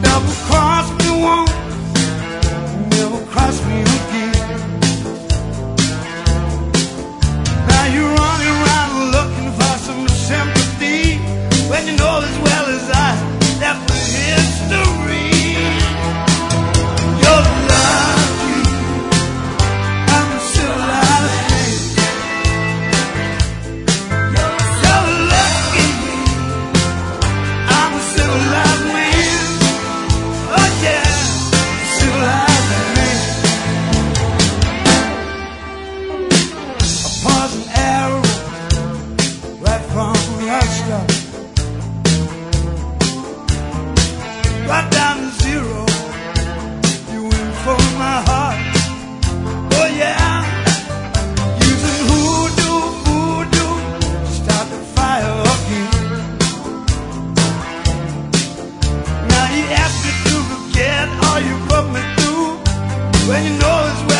Double cross me once, never cross me again. Now you're running around looking for some sympathy when you know as well as I that the history. You're lucky I'm still alive. You're lucky I'm still alive, man. Oh yeah, still alive, man. A poison arrow right from Russia, right down to zero. You went for my heart. Oh yeah, using voodoo, start the fire again. Now you ask me to forget all you put me through when you know it's